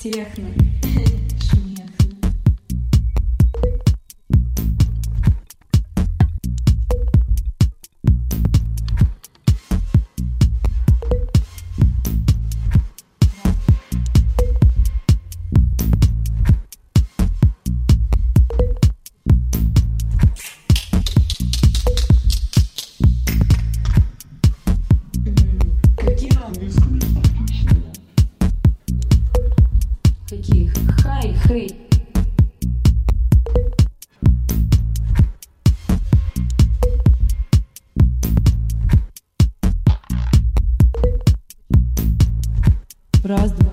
Серехна. Шмехна. Каких? Хай, хей. Раз, два.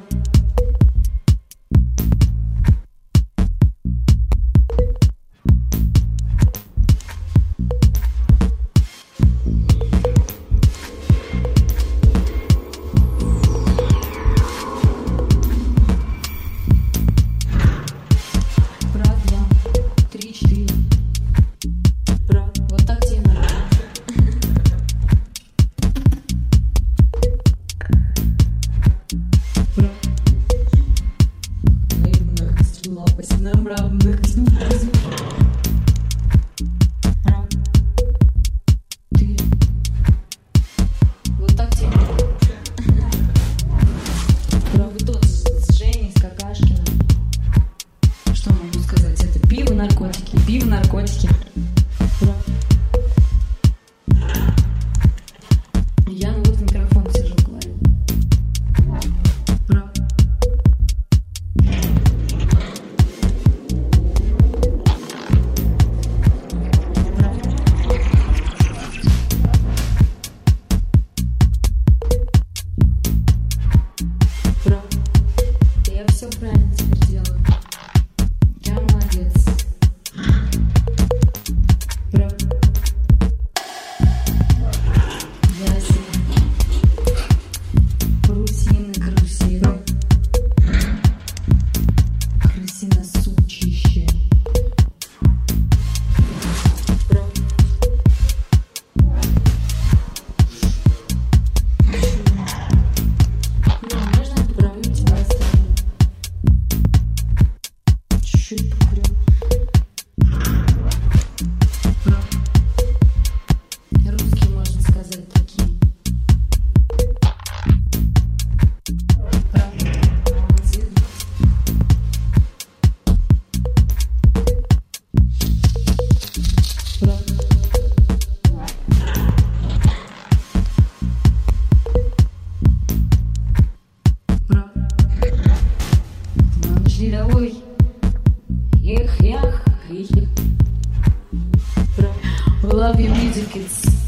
Вот так тебе. Тот с Женей, с Какашкиным. Что могу сказать? Это пиво, наркотики. Пиво, наркотики. Я вот в микрофон сижу, говорю. Я все правильно теперь делаю. Я молодец. Я себе парусины, карусины. Крысино сучище. Можно поправлю тебя оставлю? Чуть-чуть покурю. Русские, можно сказать, такие. Молодец. Рядовой. Эх, эх, эх. Love your music, it's